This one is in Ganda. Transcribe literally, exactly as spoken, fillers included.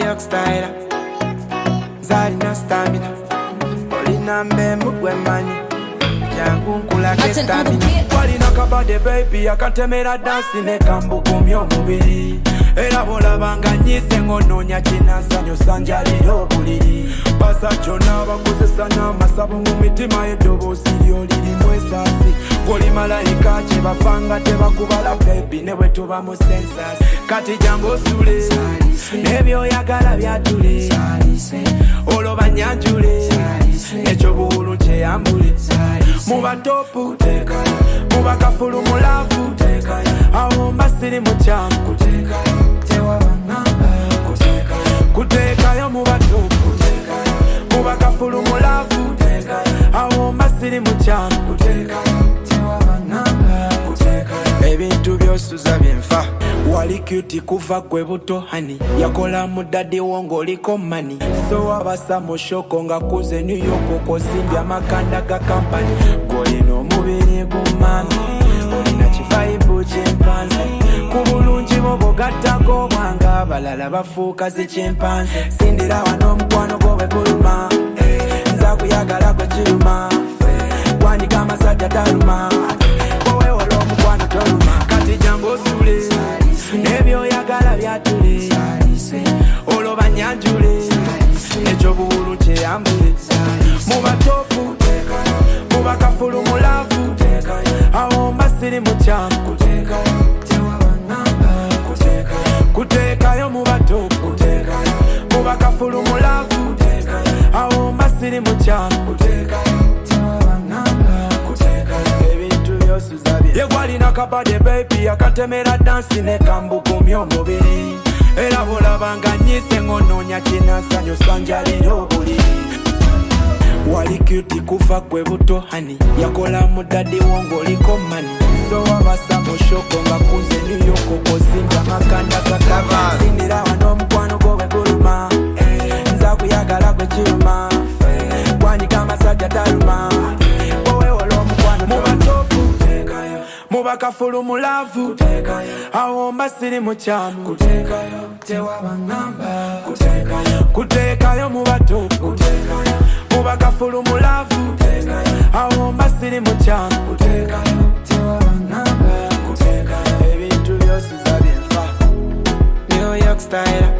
York style. Zalina stamina. Olina mbemu gwe manyi. Jangu nkula ke stamina. Walina kabade baby akantemera dansi ne kambukumya omubiri. Era bolabanga nyise ngononya kinansanyo sanjalira obuliri. Basa kyonna bakozesa n'amasabo mu mitima y'eddoboozi ly'olirimu esasi. Goli malayika kye bafanga tebakubala baby ne bwe tuba mu sensasi. Kati jangu osule n'ebyoyagala byatule. Olwo banyanjule ekyo buwulu kyeyambule. Mu batopu mu bakafulu mulavu awo mba siri mu kyamu kuteekayo mu batopu mu bakafulu mulavu awo mba siri mu kyamu ebintu byosuza byenfa. Wali cute kuva gwe buto hani yakola mu daddy wo ng'oliko mani. So abasa mu shoko nga kuze New York kozimba amakanda ga company. Golina omubiri gumami olina kifaibu kyempanze. Ku bulungi bo bogattako obwanga abalala bafuuka zikyempanze. Sindira wano omukwano gwo bwe guluma nza kuyagala gwe kiruma. Gwanika amasajja taluma wowe wala omukwano toluma. Kati jangu osule n'ebyoyagala byatule. Olwo banyanjule ekyo buwulu kyeyambule. Mu batopu mu bakafulu mulavu awo mba siri mu kyamu kuteekayo mu batopu mu bakafulu mulavu awo mba siri mu kyamu ebintu byosuza bye. Yegwalina kabade baby akantemera dansi ne kambukumya omubiri. Era bolabanga nyise ngononya kinansanyo sanjalira obuliri. Wali cute kuva gwe buto hani yakola mu daddy wo ng'oliko mani. So abasa mu shoko nga kuze New York kozimba amakanda ga company. Sindira wano omukwano gwo bwe guluma nza kuyagala gwe kiruma. Gwanika amasajja taluma wowe wala omukwano mu batopu mu bakafulu mulavu awo mba siri mu kyamu kuteekayo mu batopu mu bakafulu mulavu awo mba siri mu kyamu ebintu byosuza byenfa. New York style.